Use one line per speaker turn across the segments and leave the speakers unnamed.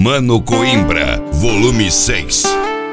Mano Coimbra, volume 6.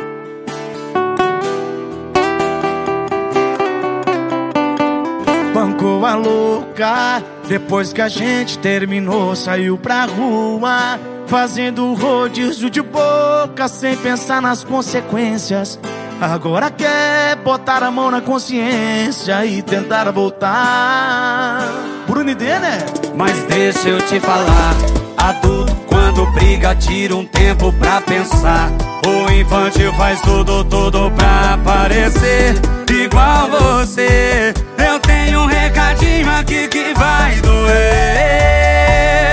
Bancou a louca, depois que a gente terminou, saiu pra rua, fazendo rodízio de boca, sem pensar nas consequências. Agora quer botar a mão na consciência e tentar voltar. Bruno e Dê, né?
Mas deixa eu te falar, adulto quando briga tira um tempo pra pensar. O infantil faz tudo pra parecer igual você. Eu tenho um recadinho aqui que vai doer.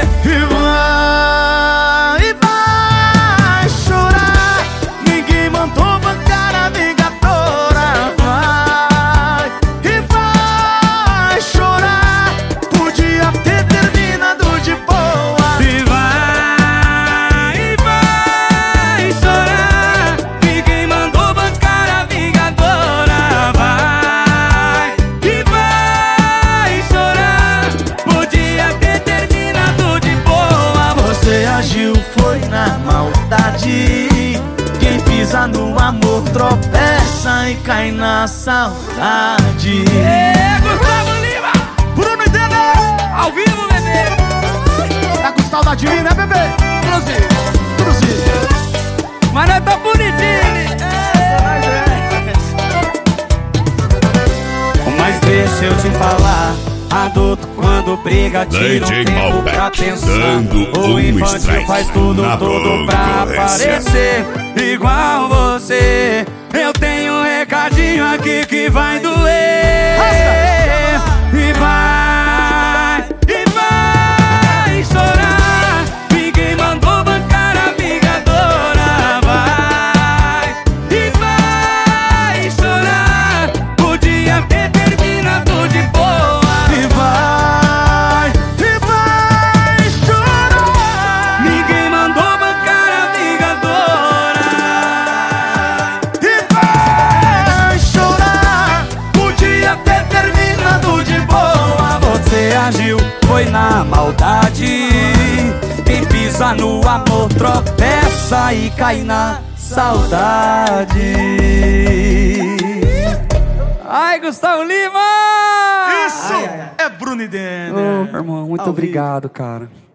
E vai chorar, ninguém mandou bancar a vingadora. Vai, e vai chorar, podia ter terminado de boa.
E vai chorar, ninguém mandou bancar a vingadora. Vai, e vai chorar, podia ter terminado de boa.
Você agiu, foi na maldade. Quem pisa no amor tropeça e cai na saudade.
Gustavo Lima,
Bruno e Dê,
ao vivo, bebê.
tá com saudade de mim, né, bebê? Produzir.
Mas nós tá bonitinho. Mas deixa eu te falar, adulto quando briga tira um
DJ
tempo pra
Malbec,
pensar.
dando
O infantil
strike
faz tudo
na
pra
concorrência.
parecer igual você. Eu tenho um recadinho aqui que vai doer. E vai chorar, ninguém mandou bancar a vingadora. Vai, e vai chorar, podia ter terminado de boa.
E vai chorar,
Ninguém mandou bancar a vingadora.
e vai chorar,
Podia ter terminado de boa. Você agiu, foi na maldade. Quem pisa no amor tropeça e cai na saudade. Ai, Gustavo Lima!
isso é Bruno e Dê.
Ô, irmão, muito
Ao vivo.
obrigado, cara.